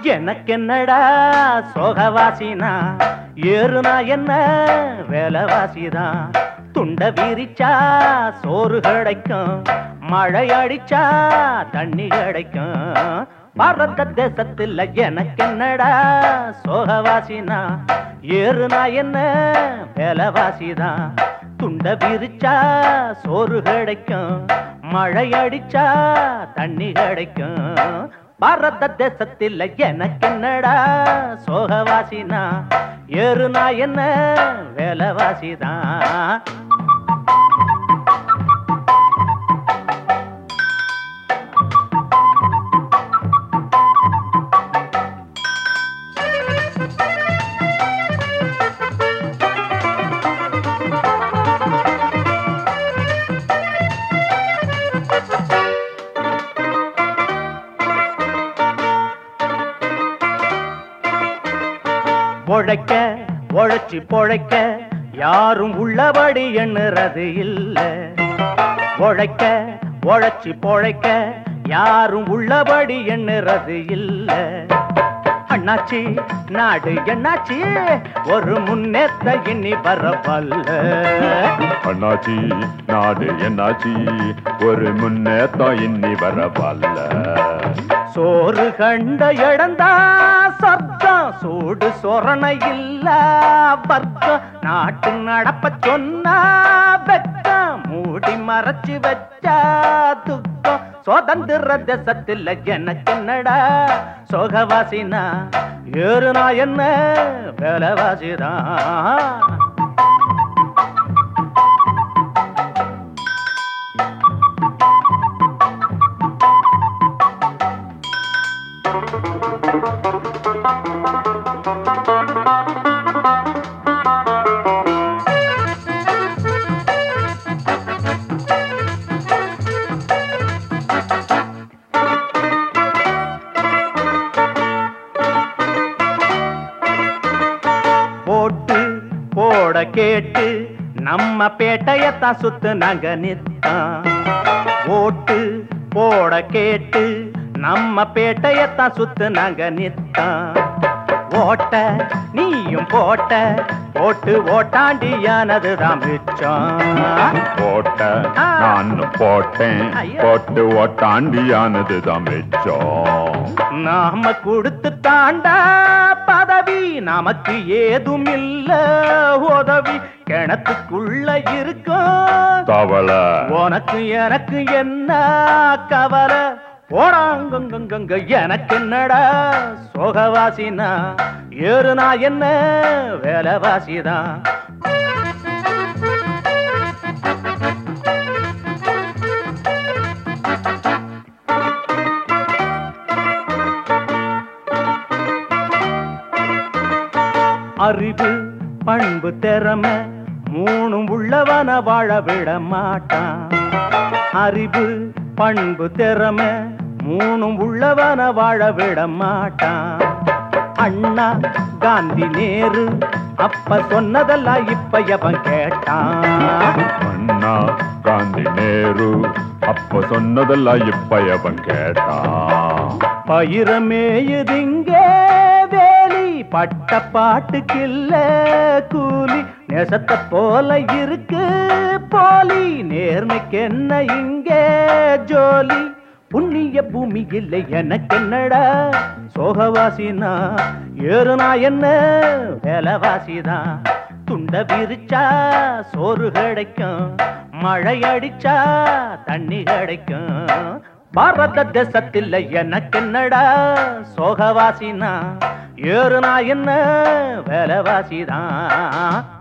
எனக்கென்னடா சோகவாசினா ஏறுனா என்ன வேலவாசிதான் துண்ட விரிச்சா சோறு கிடைக்கும் மழை அடிச்சா தண்ணி கிடைக்கும் பாரத தேசத்துல எனக்கென்னடா சோகவாசினா ஏறுனா என்ன வேலவாசிதான் துண்ட விரிச்சா சோறு கிடைக்கும் மழை அடிச்சா தண்ணி கிடைக்கும் பாரத தேசத்தில் எனக்கென்னடா சோகவாசினா ஏறுனா என்ன வேலவாசிதான் பொழைக்க உழைச்சி பொழைக்க யாரும் உள்ளபடி எண்ணுறது இல்ல உழைக்க உழைச்சி பொழைக்க யாரும் உள்ளபடி எண்ணுறது இல்ல அண்ணாச்சி நாடு என்னாச்சி ஒரு முன்னேற்ற இனி வரவல்ல அண்ணாச்சி நாடு என்னாச்சி ஒரு முன்னேற்றம் இன்னி வரவல்ல சோறு கண்ட இடந்தா சொர்க்கம் சூடு சொரண இல்ல வர்க்கம் நாட்டு நடப்ப சொன்னா வெக்கம் மூடி மறைச்சு வச்சா துக்கம் சுதந்திர தேசத்தில் எனக்கென்னடா சோகவாசினா ஏறுனா என்ன வேலவாசிதான் போட்டு போட கேட்டு நம்ம பேட்டையத்தான் சுத்து நாங்க நித்தான் ஓட்டு போட கேட்டு நம்ம பேட்டையத்தான் சுத்து நாங்க நித்தான் ஓட்ட நீயும் போட்ட போட்டு ஓட்டாண்டியானதுதான் மிச்சம் போட்ட நான் போட்டேன் போட்டு ஓட்டாண்டியானதுதான் மிச்சம் நாம கொடுத்து தாண்டா பதவி நமக்கு ஏதும் இல்ல உதவி கிணத்துக்குள்ள இருக்கும் தவளை உனக்கு எனக்கு என்ன கவலை போடாங்கங்க எனக்கு என்னடா சோகவாசினா ஏறுனா என்ன வேலவாசிதான் அறிவு பண்பு திறமை மூணும் உள்ளவன வாழ விட மாட்டான் அறிவு பண்பு திறமை மூணும் உள்ளவன வாழ விட மாட்டான் அண்ணா காந்தி நேரு அப்ப சொன்னதெல்லாம் இப்ப எவன் கேட்டான் அண்ணா காந்தி நேரு அப்ப சொன்னதெல்லாம் இப்ப எவன் கேட்டான் பயிரமேயுதிங்கே வேலி பட்ட பாட்டுக்கில்ல கூலி நெசத்த போல இருக்கு போலி நேர்மைக்கு என்ன இங்கே ஜோலி புண்ணிய பூமி இல்லை எனக்கு என்னடா சோகவாசினா ஏறுனா என்ன வேலவாசிதான் துண்ட விரிச்சா சோறு கிடைக்கும் மழை அடிச்சா தண்ணி கிடைக்கும் பாரத தேசத்தில் எனக்கு என்னடா சோகவாசினா ஏறுனா என்ன வேலவாசிதான்